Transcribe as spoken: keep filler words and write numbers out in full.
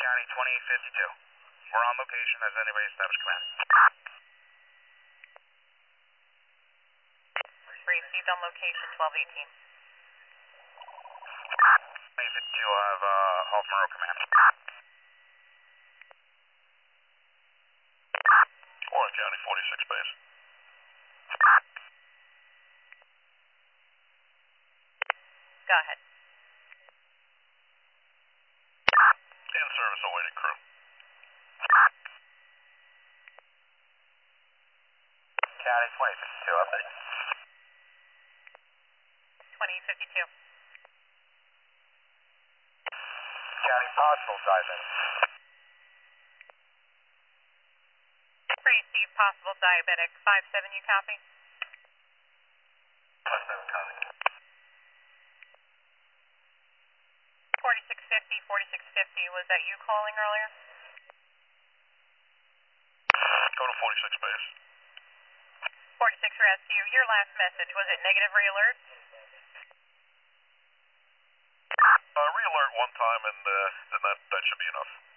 County twenty fifty-two. We're on location. Has anybody established command? Received on location, twelve eighteen. twenty fifty-two, I have uh, Half Monroe command. Orange County forty-six base. Go ahead. In service awaiting crew. County twenty fifty-two, update. twenty fifty-two. County possible diabetic. Received possible diabetic, five seven, you copy? five seven, copy. forty-six fifty, forty-six fifty, was that you calling earlier? Go to forty-six base. forty-six rescue, your last message, was it negative re-alert? Uh, re-alert one time and uh, then that, that should be enough.